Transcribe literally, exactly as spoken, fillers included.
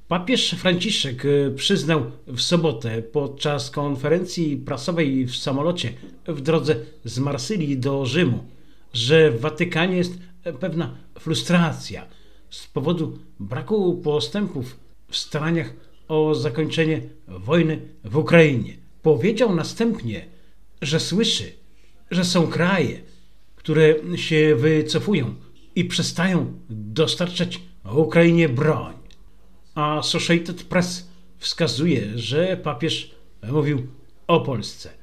Papież Franciszek przyznał w sobotę podczas konferencji prasowej w samolocie w drodze z Marsylii do Rzymu, że w Watykanie jest pewna frustracja z powodu braku postępów w staraniach o zakończenie wojny w Ukrainie. Powiedział następnie, że słyszy, że są kraje, które się wycofują i przestają dostarczać Ukrainie broń. A Associated Press wskazuje, że papież mówił o Polsce.